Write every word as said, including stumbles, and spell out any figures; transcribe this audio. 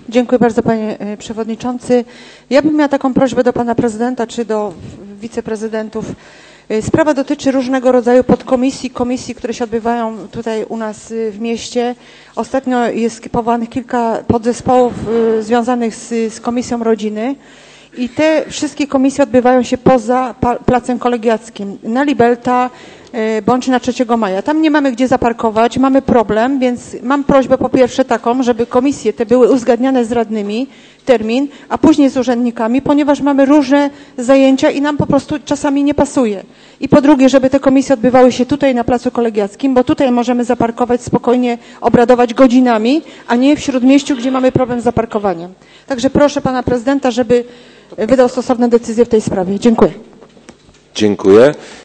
Dziękuję bardzo, panie przewodniczący. Ja bym miała taką prośbę do pana prezydenta czy do wiceprezydentów. Sprawa dotyczy różnego rodzaju podkomisji, komisji, które się odbywają tutaj u nas w mieście. Ostatnio jest powołanych kilka podzespołów związanych z, z Komisją Rodziny i te wszystkie komisje odbywają się poza Placem Kolegiackim, na Libelta bądź na trzeciego maja. Tam nie mamy gdzie zaparkować, mamy problem, więc mam prośbę po pierwsze taką, żeby komisje te były uzgadniane z radnymi, termin, a później z urzędnikami, ponieważ mamy różne zajęcia i nam po prostu czasami nie pasuje. I po drugie, żeby te komisje odbywały się tutaj na Placu Kolegiackim, bo tutaj możemy zaparkować, spokojnie obradować godzinami, a nie w Śródmieściu, gdzie mamy problem z zaparkowaniem. Także proszę pana prezydenta, żeby wydał stosowne decyzje w tej sprawie. Dziękuję. Dziękuję.